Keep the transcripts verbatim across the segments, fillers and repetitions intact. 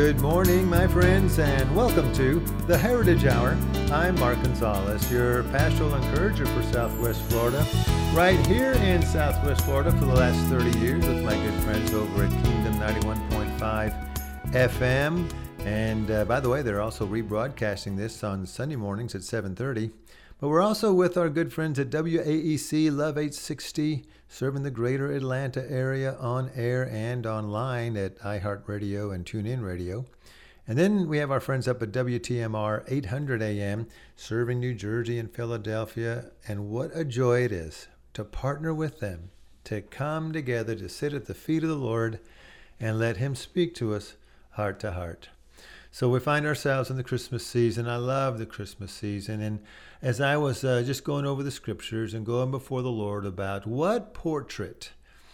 Good morning, my friends, and welcome to the Heritage Hour. I'm Mark Gonzalez, your pastoral encourager for Southwest Florida, right here in Southwest Florida for the last thirty years with my good friends over at Kingdom ninety-one point five F M. And uh, by the way, they're also rebroadcasting this on Sunday mornings at seven thirty. But we're also with our good friends at W A E C Love eight sixty, serving the greater Atlanta area on air and online at iHeartRadio and TuneIn Radio. And then we have our friends up at W T M R eight hundred A M, serving New Jersey and Philadelphia. And what a joy it is to partner with them, to come together, to sit at the feet of the Lord and let Him speak to us heart to heart. So we find ourselves in the Christmas season. I love the Christmas season. And as I was uh, just going over the scriptures and going before the Lord about what portrait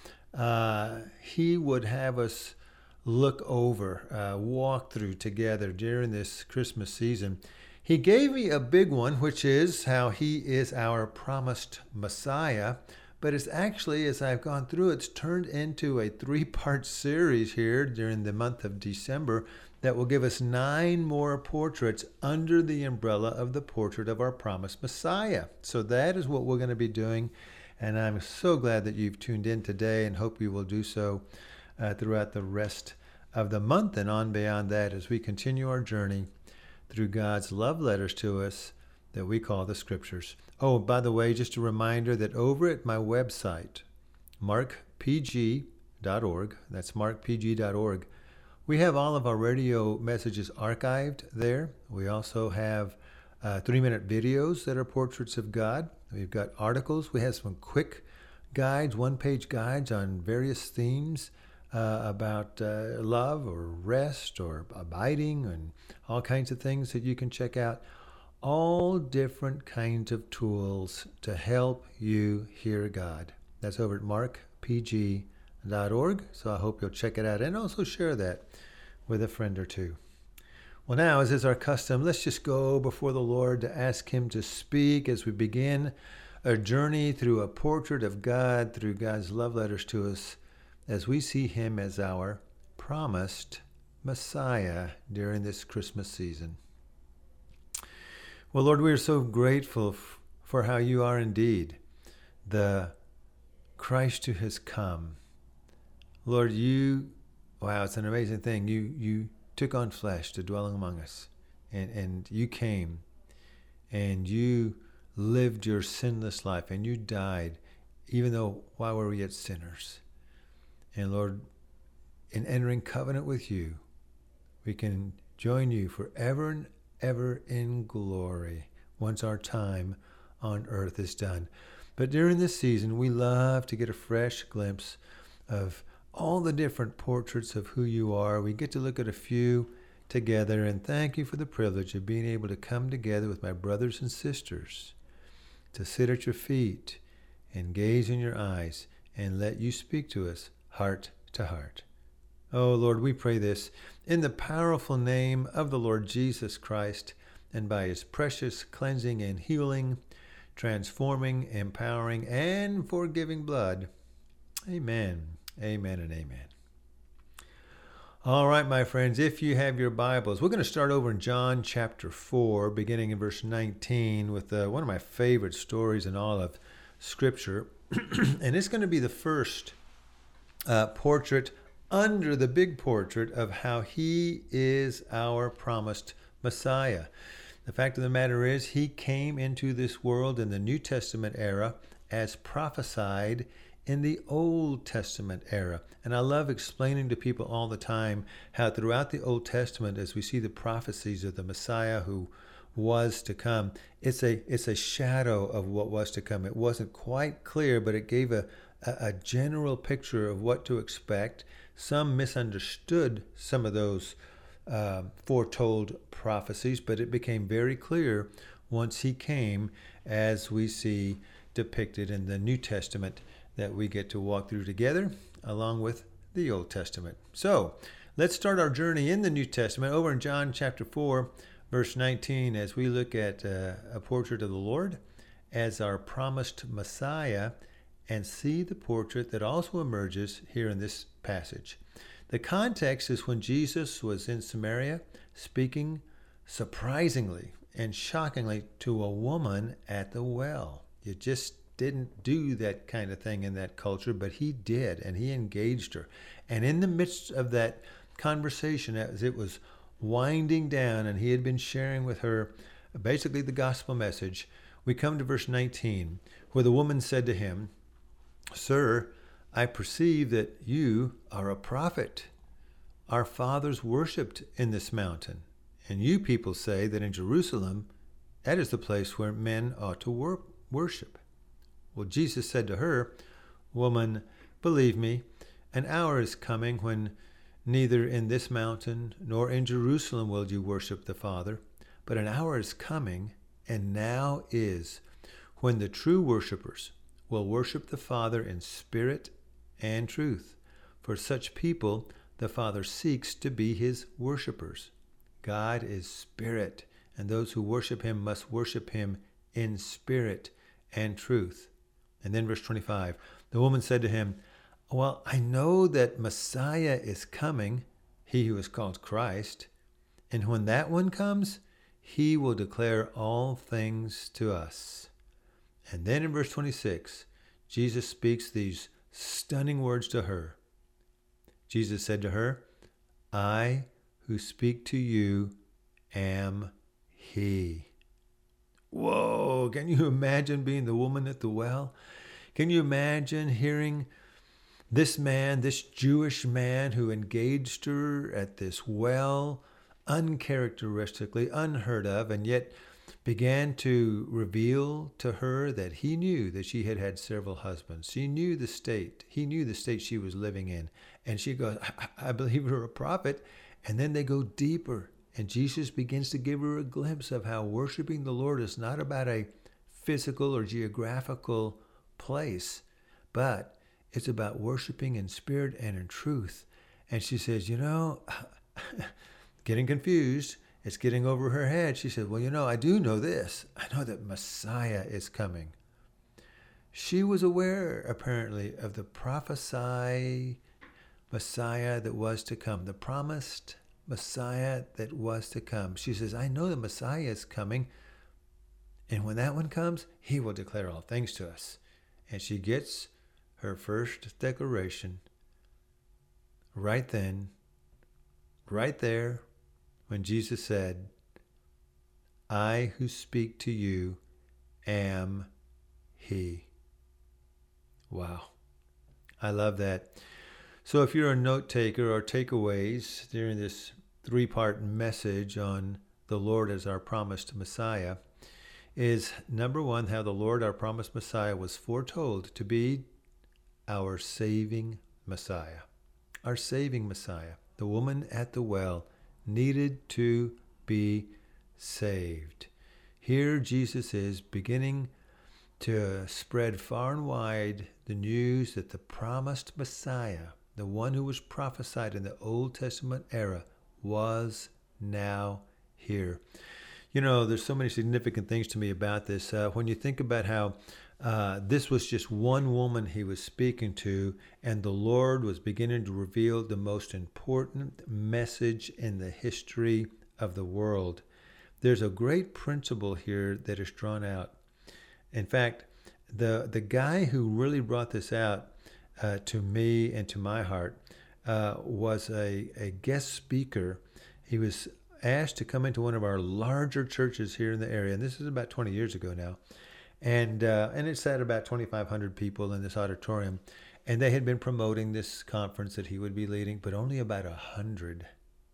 uh, He would have us look over, uh, walk through together during this Christmas season, He gave me a big one, which is how He is our promised Messiah. But it's actually, as I've gone through, it's turned into a three-part series here during the month of December that will give us nine more portraits under the umbrella of the portrait of our promised Messiah. So that is what we're going to be doing, and I'm so glad that you've tuned in today and hope you will do so uh, throughout the rest of the month and on beyond that as we continue our journey through God's love letters to us that we call the Scriptures. Oh, by the way, just a reminder that over at my website, mark p g dot org, that's mark p g dot org, we have all of our radio messages archived there. We also have uh, three-minute videos that are portraits of God. We've got articles. We have some quick guides, one-page guides on various themes uh, about uh, love or rest or abiding and all kinds of things that you can check out. All different kinds of tools to help you hear God. That's over at mark p g dot org. So I hope you'll check it out and also share that with a friend or two. Well, now, as is our custom, let's just go before the Lord to ask Him to speak as we begin a journey through a portrait of God, through God's love letters to us, as we see Him as our promised Messiah during this Christmas season. Well, Lord, we are so grateful f- for how You are indeed the Christ who has come. Lord, You, wow, it's an amazing thing. You you took on flesh to dwell among us, and, and You came, and You lived Your sinless life, and You died, even though while we were yet sinners. And Lord, in entering covenant with You, we can join You forever and ever in glory once our time on earth is done. But during this season, we love to get a fresh glimpse of all the different portraits of who You are. We get to look at a few together, and thank You for the privilege of being able to come together with my brothers and sisters to sit at Your feet and gaze in Your eyes and let You speak to us heart to heart. Oh, Lord, we pray this in the powerful name of the Lord Jesus Christ, and by His precious cleansing and healing, transforming, empowering, and forgiving blood. Amen, amen, and amen. All right, my friends, if you have your Bibles, we're going to start over in John chapter four, beginning in verse nineteen, with uh, one of my favorite stories in all of Scripture. And it's going to be the first uh, portrait under the big portrait of how He is our promised Messiah. The fact of the matter is, He came into this world in the New Testament era as prophesied in the Old Testament era. And I love explaining to people all the time how throughout the Old Testament, as we see the prophecies of the Messiah who was to come, it's a it's a shadow of what was to come. It wasn't quite clear, but it gave a, a, a general picture of what to expect. Some misunderstood some of those uh, foretold prophecies, but it became very clear once He came, as we see depicted in the New Testament that we get to walk through together, along with the Old Testament. So let's start our journey in the New Testament over in John chapter four, verse nineteen, as we look at uh, a portrait of the Lord as our promised Messiah, and see the portrait that also emerges here in this passage. The context is when Jesus was in Samaria speaking surprisingly and shockingly to a woman at the well. You just didn't do that kind of thing in that culture, but he did, and he engaged her. And in the midst of that conversation, as it was winding down and he had been sharing with her basically the gospel message, we come to verse nineteen, where the woman said to him, "Sir, I perceive that you are a prophet. Our fathers worshipped in this mountain, and you people say that in Jerusalem, that is the place where men ought to wor- worship." Well, Jesus said to her, "Woman, believe me, an hour is coming when neither in this mountain nor in Jerusalem will you worship the Father, but an hour is coming, and now is, when the true worshipers will worship the Father in spirit and truth. For such people the Father seeks to be his worshipers. God is spirit, and those who worship him must worship him in spirit and truth." And then verse twenty-five, the woman said to him, "Well, I know that Messiah is coming, he who is called Christ, and when that one comes, he will declare all things to us." And then in verse twenty-six, Jesus speaks these stunning words to her. Jesus said to her, "I who speak to you am he." Whoa, can you imagine being the woman at the well? Can you imagine hearing this man, this Jewish man who engaged her at this well, uncharacteristically, unheard of, and yet began to reveal to her that he knew that she had had several husbands. She knew the state. He knew the state she was living in. And she goes, I, I believe you're a prophet. And then they go deeper. And Jesus begins to give her a glimpse of how worshiping the Lord is not about a physical or geographical place, but it's about worshiping in spirit and in truth. And she says, you know, getting confused. It's getting over her head. She said, well, you know, I do know this. I know that Messiah is coming. She was aware, apparently, of the prophesied Messiah that was to come, the promised Messiah that was to come. She says, I know the Messiah is coming, and when that one comes, he will declare all things to us. And she gets her first declaration right then, right there, when Jesus said, I who speak to you am he. Wow. I love that. So if you're a note taker or takeaways during this three-part message on the Lord as our promised Messiah, is number one, how the Lord, our promised Messiah, was foretold to be our saving Messiah. Our saving Messiah. The woman at the well needed to be saved. Here Jesus is beginning to spread far and wide the news that the promised Messiah, the one who was prophesied in the Old Testament era, was now here. You know, there's so many significant things to me about this. Uh, when you think about how uh, this was just one woman he was speaking to, and the Lord was beginning to reveal the most important message in the history of the world. There's a great principle here that is drawn out. In fact, the the guy who really brought this out uh, to me and to my heart uh, was a, a guest speaker. He was asked to come into one of our larger churches here in the area, and this is about twenty years ago now. And uh, and it sat about twenty-five hundred people in this auditorium, and they had been promoting this conference that he would be leading, but only about one hundred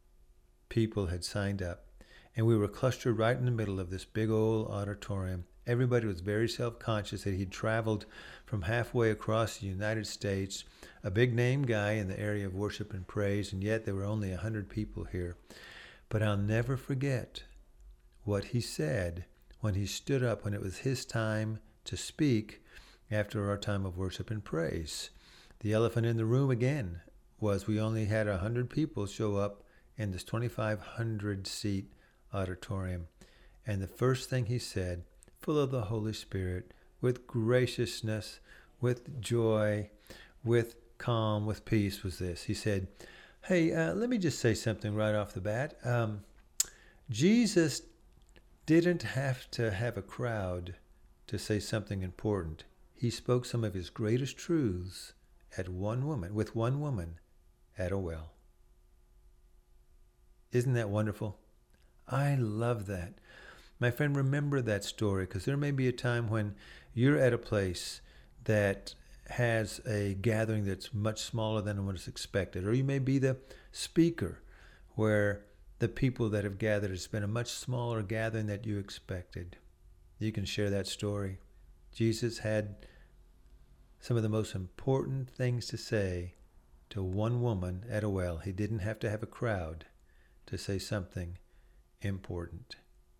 people had signed up. And we were clustered right in the middle of this big old auditorium. Everybody was very self-conscious that he'd traveled from halfway across the United States, a big name guy in the area of worship and praise, and yet there were only one hundred people here. But I'll never forget what he said when he stood up, when it was his time to speak after our time of worship and praise. The elephant in the room again was we only had one hundred people show up in this twenty-five hundred seat auditorium. And the first thing he said, full of the Holy Spirit, with graciousness, with joy, with calm, with peace, was this. He said, Hey, uh, let me just say something right off the bat. Um, Jesus didn't have to have a crowd to say something important. He spoke some of his greatest truths at one woman, with one woman at a well. Isn't that wonderful? I love that. My friend, remember that story, because there may be a time when you're at a place that has a gathering that's much smaller than what is expected, or you may be the speaker where the people that have gathered has been a much smaller gathering than you expected. You can share that story. Jesus had some of the most important things to say to one woman at a well. He didn't have to have a crowd to say something important.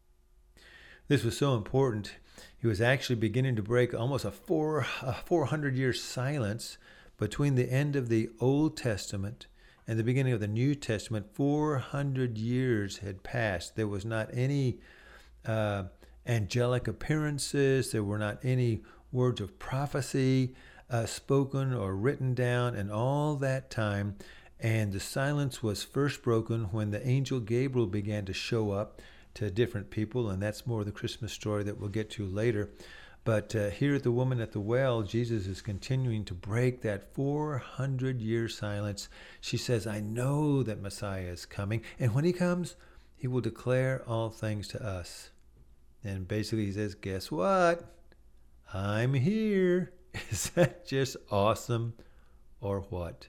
This was so important, he was actually beginning to break almost a four a four hundred year silence between the end of the Old Testament and the beginning of the New Testament. four hundred years had passed. There was not any uh, angelic appearances. There were not any words of prophecy uh, spoken or written down in all that time. And the silence was first broken when the angel Gabriel began to show up to different people, and that's more of the Christmas story that we'll get to later. But uh, here at the woman at the well, Jesus is continuing to break that four hundred year silence. She says, I know that Messiah is coming, and when he comes, he will declare all things to us. And basically he says, guess what? I'm here. Is that just awesome or what?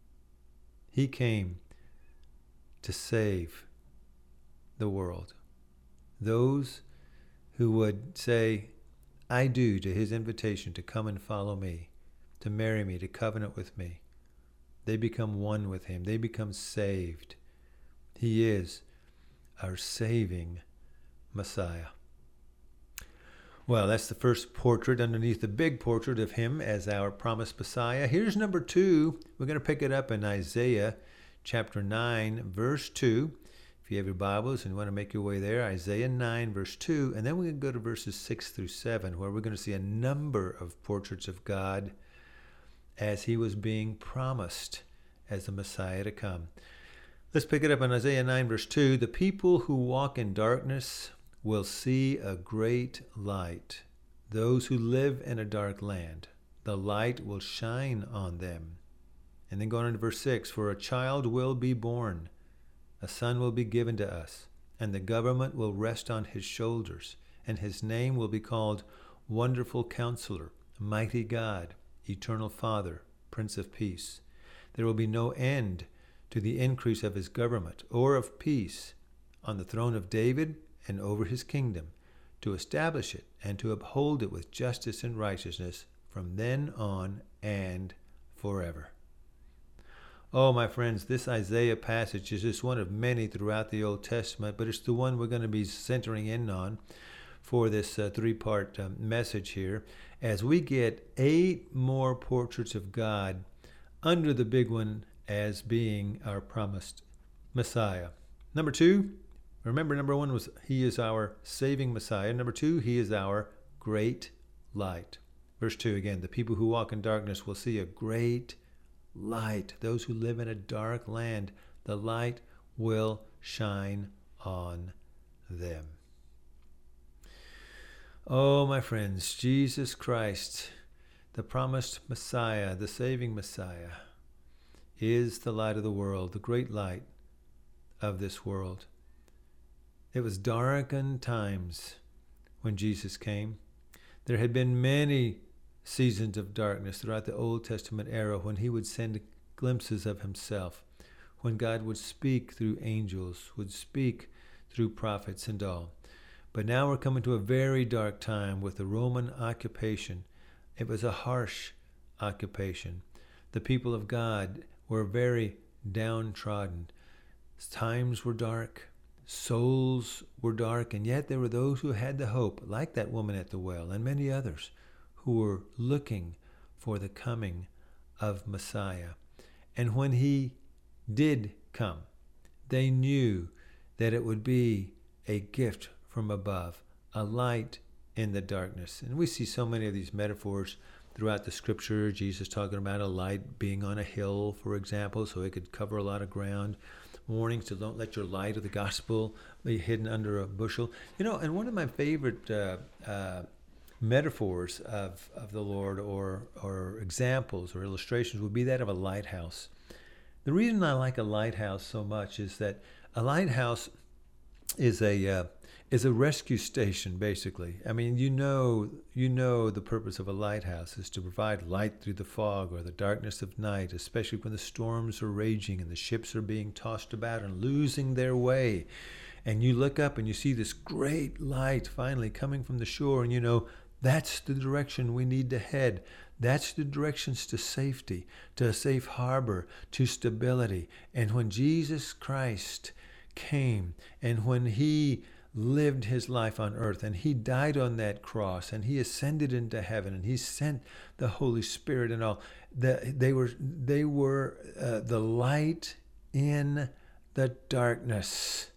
He came to save the world. Those who would say, I do to his invitation to come and follow me, to marry me, to covenant with me. They become one with him. They become saved. He is our saving Messiah. Well, that's the first portrait underneath the big portrait of him as our promised Messiah. Here's number two. We're going to pick it up in Isaiah chapter nine, verse two. If you have your Bibles and you want to make your way there, Isaiah nine, verse two, and then we're going to go to verses six through seven, where we're going to see a number of portraits of God as he was being promised as the Messiah to come. Let's pick it up in Isaiah nine, verse two. The people who walk in darkness will see a great light. Those who live in a dark land, the light will shine on them. And then going on to verse six, for a child will be born. A son will be given to us, and the government will rest on his shoulders, and his name will be called Wonderful Counselor, Mighty God, Eternal Father, Prince of Peace. There will be no end to the increase of his government or of peace on the throne of David and over his kingdom, to establish it and to uphold it with justice and righteousness from then on and forever. Oh, my friends, this Isaiah passage is just one of many throughout the Old Testament, but it's the one we're going to be centering in on for this uh, three-part uh, message here, as we get eight more portraits of God under the big one as being our promised Messiah. Number two, remember, number one was he is our saving Messiah. Number two, he is our great light. Verse two again, the people who walk in darkness will see a great light. Those who live in a dark land, the light will shine on them. Oh, my friends, Jesus Christ, the promised Messiah, the saving Messiah, is the light of the world, the great light of this world. It was darkened times when Jesus came. There had been many seasons of darkness throughout the Old Testament era when he would send glimpses of himself, when God would speak through angels, would speak through prophets and all. But now we're coming to a very dark time with the Roman occupation. It was a harsh occupation. The people of God were very downtrodden. Times were dark. Souls were dark, and yet there were those who had the hope, like that woman at the well and many others, who were looking for the coming of Messiah. And when he did come, they knew that it would be a gift from above, a light in the darkness. And we see so many of these metaphors throughout the scripture. Jesus talking about a light being on a hill, for example, so it could cover a lot of ground. Warnings to don't let your light of the gospel be hidden under a bushel. You know, and one of my favorite uh, uh, metaphors of, of the Lord, or or examples or illustrations, would be that of a lighthouse. The reason I like a lighthouse so much is that a lighthouse is a uh, is a rescue station, basically. I mean, you know, you know the purpose of a lighthouse is to provide light through the fog or the darkness of night, especially when the storms are raging and the ships are being tossed about and losing their way. And you look up and you see this great light finally coming from the shore, and you know, that's the direction we need to head. That's the directions to safety, to a safe harbor, to stability. And when Jesus Christ came, and when he lived his life on earth, and he died on that cross, and he ascended into heaven, and he sent the Holy Spirit and all, the, they were they were uh, the light in the darkness,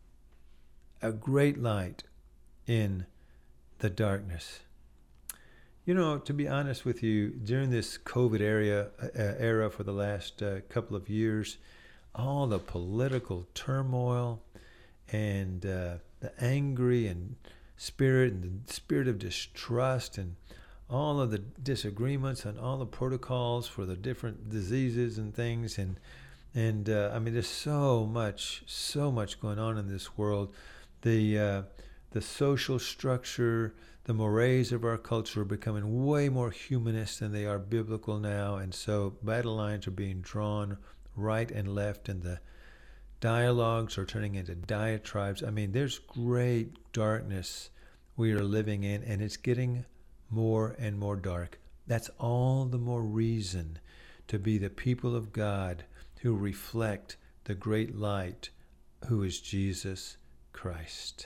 a great light in the darkness. You know, to be honest with you, during this COVID area, uh, era for the last uh, couple of years, all the political turmoil and uh, the angry and spirit and the spirit of distrust and all of the disagreements and all the protocols for the different diseases and things. And, and uh, I mean, there's so much, so much going on in this world. The, uh, the social structure, the mores of our culture are becoming way more humanist than they are biblical now. And so battle lines are being drawn right and left, and the dialogues are turning into diatribes. I mean, there's great darkness we are living in, and it's getting more and more dark. That's all the more reason to be the people of God who reflect the great light, who is Jesus Christ.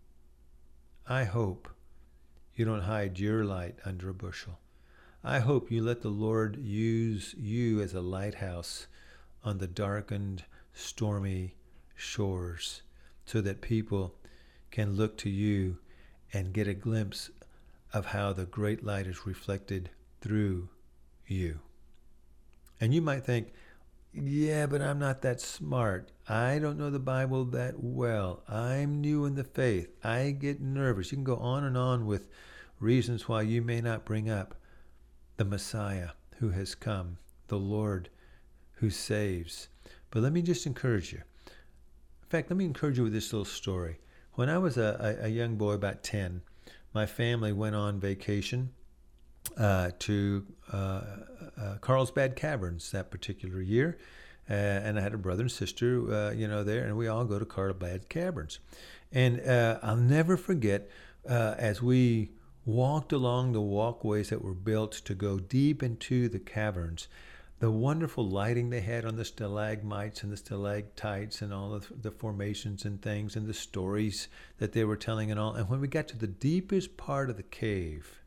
I hope you don't hide your light under a bushel. I hope you let the Lord use you as a lighthouse on the darkened, stormy shores, so that people can look to you and get a glimpse of how the great light is reflected through you. And you might think, yeah, but I'm not that smart. I don't know the Bible that well. I'm new in the faith. I get nervous. You can go on and on with reasons why you may not bring up the Messiah who has come, the Lord who saves. But let me just encourage you. In fact, let me encourage you with this little story. When I was a, a, a young boy, about ten, my family went on vacation uh, to uh, uh, Carlsbad Caverns that particular year. Uh, and I had a brother and sister, uh, you know, there, and we all go to Carlsbad Caverns. And uh, I'll never forget, uh, as we walked along the walkways that were built to go deep into the caverns, the wonderful lighting they had on the stalagmites and the stalactites and all of the formations and things, and the stories that they were telling and all. And when we got to the deepest part of the cave,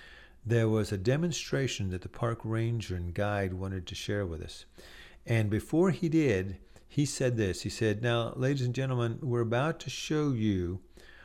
there was a demonstration that the park ranger and guide wanted to share with us. And before he did, he said this. He said, "Now, ladies and gentlemen, we're about to show you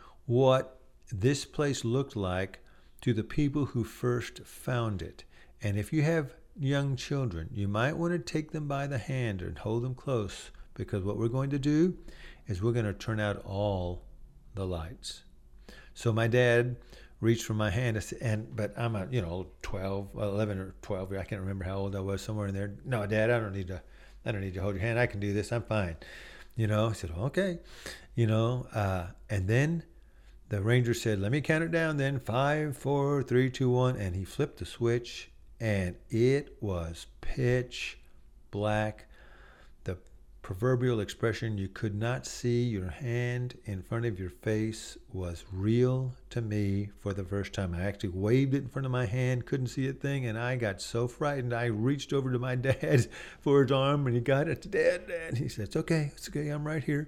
what this place looked like to the people who first found it. And if you have young children, you might want to take them by the hand and hold them close, because what we're going to do is we're going to turn out all the lights." So my dad reached for my hand, and but I'm a, you know, twelve, eleven or twelve, I can't remember how old I was, somewhere in there. "No, Dad, I don't need to, I don't need to hold your hand. I can do this. I'm fine." You know, I said, "Okay." You know, uh, and then the ranger said, "Let me count it down then. Five, four, three, two, one." And he flipped the switch, and it was pitch black. The proverbial expression, "you could not see your hand in front of your face," was real to me for the first time. I actually waved it in front of my hand, couldn't see a thing, and I got so frightened. I reached over to my dad for his arm, and he got it. "Dad, Dad." He said, "It's okay, it's okay, I'm right here."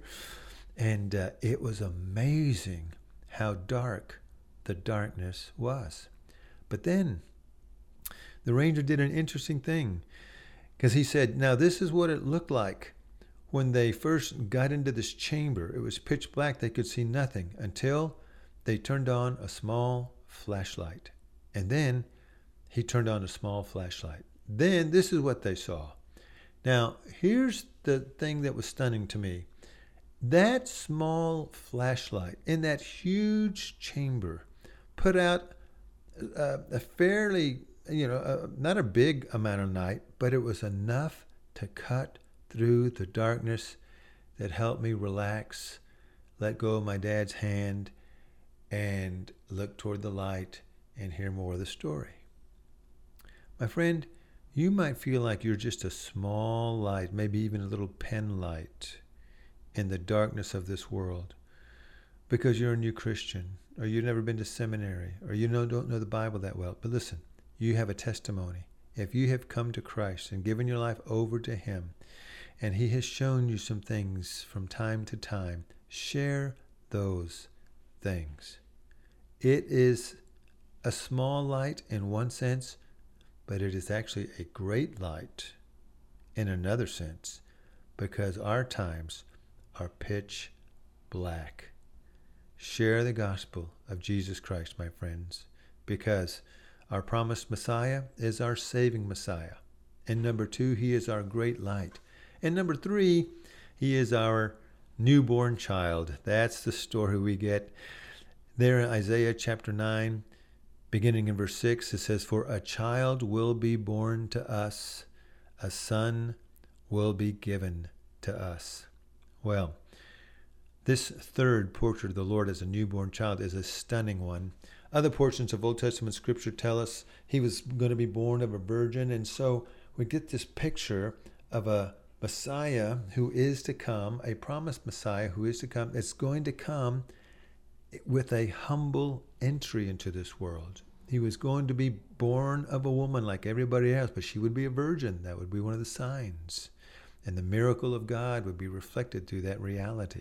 And uh, it was amazing how dark the darkness was. But then the ranger did an interesting thing, because he said, "Now this is what it looked like when they first got into this chamber. It was pitch black. They could see nothing until they turned on a small flashlight." And then he turned on a small flashlight. Then this is what they saw. Now, here's the thing that was stunning to me. That small flashlight in that huge chamber put out a, a fairly, you know, a, not a big amount of light, but it was enough to cut through the darkness that helped me relax, let go of my dad's hand, and look toward the light and hear more of the story. My friend, you might feel like you're just a small light, maybe even a little pen light in the darkness of this world because you're a new Christian, or you've never been to seminary, or you know, don't know the Bible that well. But listen, you have a testimony. If you have come to Christ and given your life over to him, and he has shown you some things from time to time, share those things. It is a small light in one sense, but it is actually a great light in another sense, because our times are pitch black. Share the gospel of Jesus Christ, my friends, because our promised Messiah is our saving Messiah. And number two, he is our great light. And number three, he is our newborn child. That's the story we get there in Isaiah chapter nine, beginning in verse six. It says, "For a child will be born to us, a son will be given to us." Well, this third portrait of the Lord as a newborn child is a stunning one. Other portions of Old Testament scripture tell us he was going to be born of a virgin. And so we get this picture of a Messiah who is to come, a promised Messiah who is to come. It's going to come with a humble entry into this world. He was going to be born of a woman like everybody else, but she would be a virgin. That would be one of the signs. And the miracle of God would be reflected through that reality.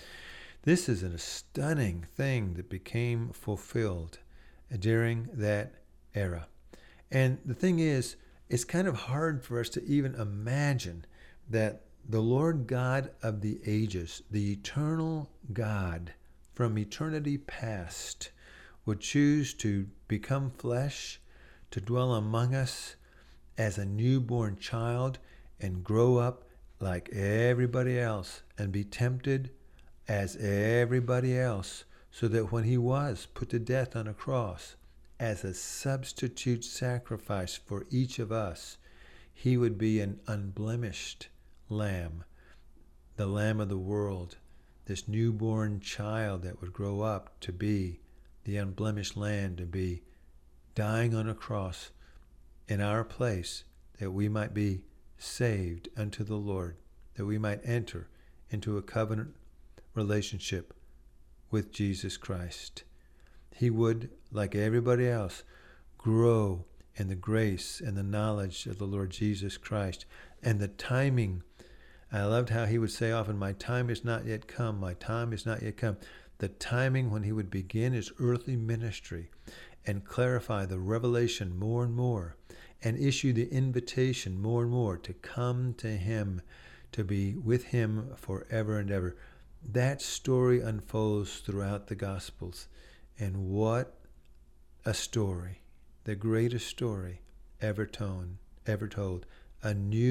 This is a stunning thing that became fulfilled during that era. And the thing is, it's kind of hard for us to even imagine that the Lord God of the ages, the eternal God from eternity past, would choose to become flesh, to dwell among us as a newborn child and grow up like everybody else and be tempted as everybody else, so that when he was put to death on a cross as a substitute sacrifice for each of us, he would be an unblemished lamb, the Lamb of the world, this newborn child that would grow up to be the unblemished lamb, to be dying on a cross in our place, that we might be saved unto the Lord, that we might enter into a covenant relationship with Jesus Christ. He would, like everybody else, grow in the grace and the knowledge of the Lord Jesus Christ. And the timing, I loved how he would say often, "My time is not yet come, my time is not yet come." The timing when he would begin his earthly ministry and clarify the revelation more and more and issue the invitation more and more to come to him, to be with him forever and ever. That story unfolds throughout the Gospels. And what a story, the greatest story ever told, ever told. A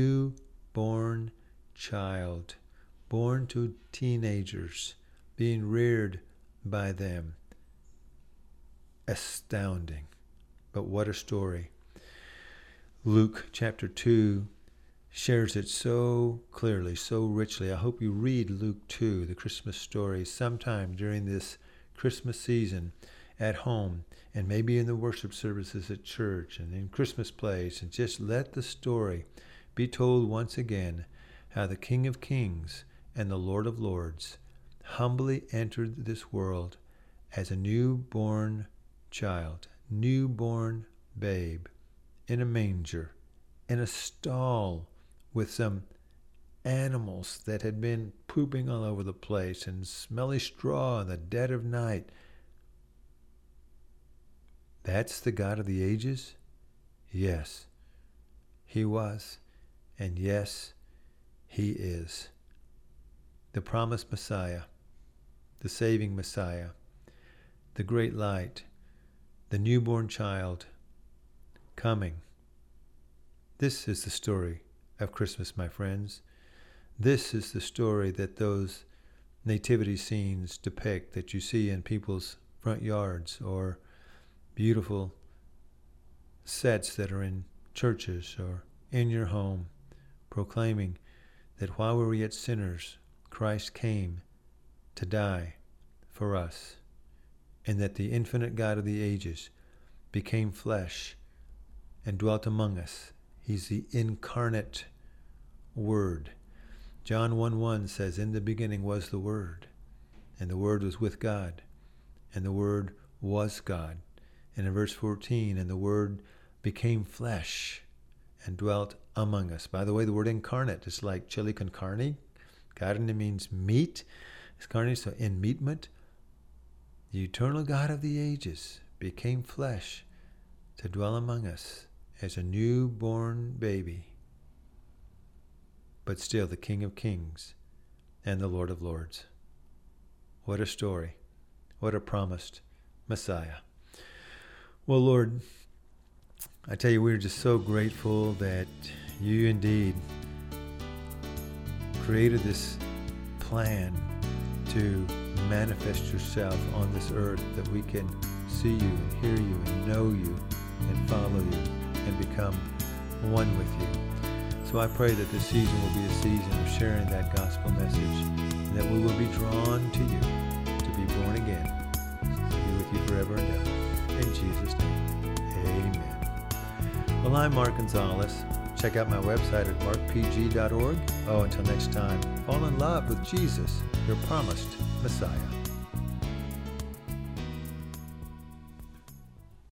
newborn child, born to teenagers, being reared by them. Astounding. But what a story. Luke chapter two shares it so clearly, so richly. I hope you read Luke two, the Christmas story, sometime during this Christmas season at home, and maybe in the worship services at church and in Christmas plays, and just let the story be told once again, how the King of Kings and the Lord of Lords humbly entered this world as a newborn child, newborn babe, in a manger, in a stall, with some animals that had been pooping all over the place and smelly straw in the dead of night. That's the God of the ages? Yes, he was. And yes, he is. The promised Messiah, the saving Messiah, the great light, the newborn child, coming. This is the story of Christmas, my friends. This is the story that those nativity scenes depict that you see in people's front yards, or beautiful sets that are in churches or in your home, proclaiming that while we were yet sinners, Christ came to die for us, and that the infinite God of the ages became flesh and dwelt among us. He's the incarnate Word. John one one says, in the beginning was the Word, and the Word was with God, and the Word was God. And in verse fourteen, and the Word became flesh and dwelt among us. By the way, the word incarnate is like chili con carne. Carne means meat. It's carne, so in meatment. The eternal God of the ages became flesh to dwell among us as a newborn baby, but still the King of Kings and the Lord of Lords. What a story. What a promised Messiah. Well, Lord, I tell you, we're just so grateful that you indeed created this plan to manifest yourself on this earth, that we can see you and hear you and know you and follow you and become one with you. So I pray that this season will be a season of sharing that gospel message, and that we will be drawn to you to be born again, to be with you forever and ever. In Jesus' name, amen. Well, I'm Mark Gonzalez. Check out my website at mark p g dot org. Oh, until next time, fall in love with Jesus, your promised Messiah.